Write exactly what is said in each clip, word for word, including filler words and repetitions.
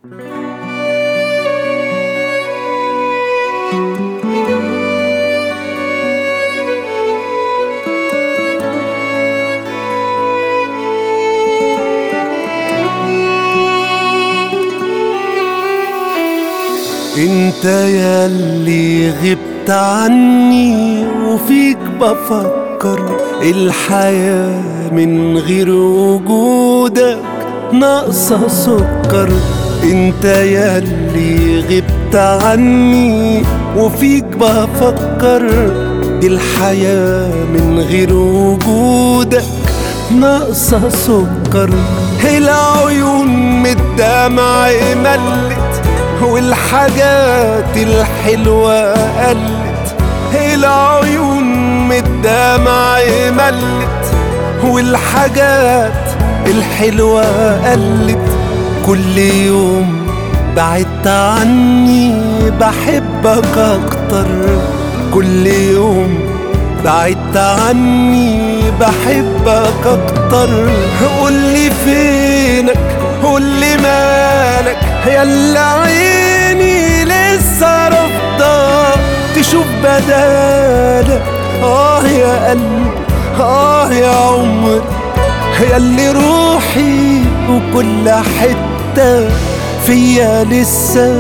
انت ياللي غبت عني وفيك بفكر، الحياة من غير وجودك ناقصة سكر. انت ياللي غبت عني وفيك بفكر، دي الحياة من غير وجودك ناقصة سكر. العيون من الدمع ملت والحاجات الحلوة قلت، العيون من الدمع ملت والحاجات الحلوة قلت. كل يوم بعدت عني بحبك اكتر، كل يوم بعدت عني بحبك اكتر. قولي فينك قولي مالك ياللي عيني لسه رافضة تشوف بدالك. اه يا قلبي اه يا عمري ياللي روحي وكل حتة فيا لسه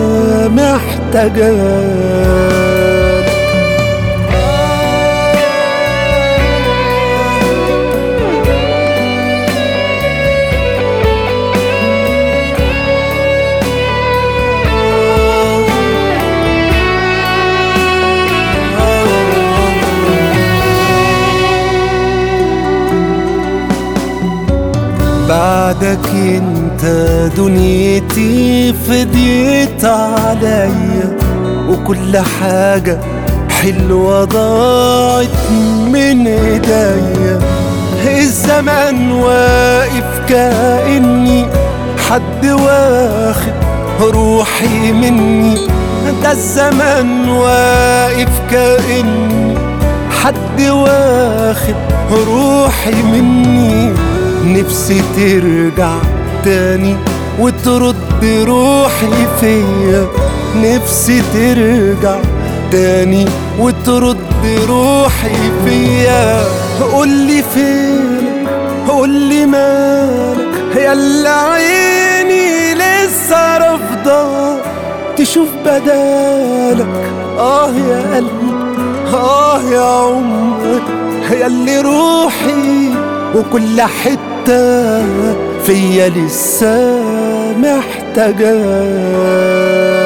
محتاجاك. بعدك انت دنيتي فديت عليا، وكل حاجة حلوة ضاعت من ايديا. الزمن واقف كأني حد واخد روحي مني، ده الزمن واقف كأني حد واخد روحي مني. نفسي ترجع تاني وترد روحي فيا، نفسي ترجع تاني وترد روحي فيا. قولي فين قولي مالك ياللي عيني لسه رافضة تشوف بدالك. اه يا قلبي اه يا عمري ياللي روحي وكل حتة فيا لسه محتاجاك.